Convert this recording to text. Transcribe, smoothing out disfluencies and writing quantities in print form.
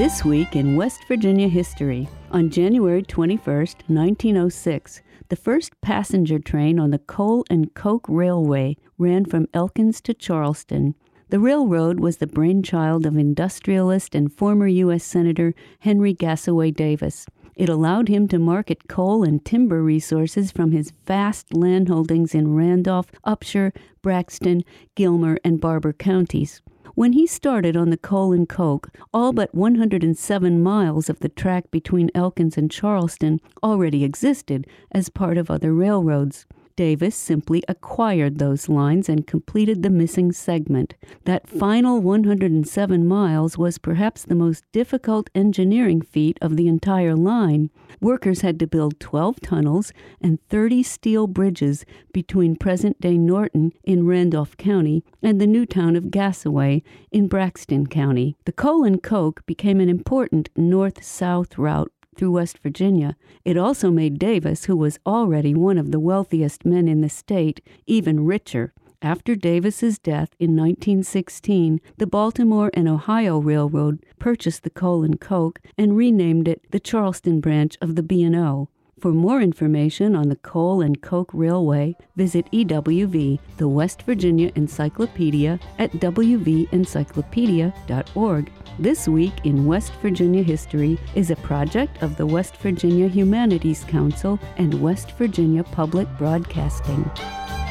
This week in West Virginia history, on January 21st, 1906, the first passenger train on the Coal and Coke Railway ran from Elkins to Charleston. The railroad was the brainchild of industrialist and former U.S. Senator Henry Gassaway Davis. It allowed him to market coal and timber resources from his vast landholdings in Randolph, Upshur, Braxton, Gilmer, and Barber counties. When he started on the Coal and Coke, all but 107 miles of the track between Elkins and Charleston already existed as part of other railroads. Davis simply acquired those lines and completed the missing segment. That final 107 miles was perhaps the most difficult engineering feat of the entire line. Workers had to build 12 tunnels and 30 steel bridges between present-day Norton in Randolph County and the new town of Gassaway in Braxton County. The Coal and Coke became an important north-south route through West Virginia. It also made Davis, who was already one of the wealthiest men in the state, even richer. After Davis's death in 1916, the Baltimore and Ohio Railroad purchased the Coal and Coke and renamed it the Charleston branch of the B&O. For more information on the Coal and Coke Railway, visit EWV, the West Virginia Encyclopedia, at wvencyclopedia.org. This Week in West Virginia History is a project of the West Virginia Humanities Council and West Virginia Public Broadcasting.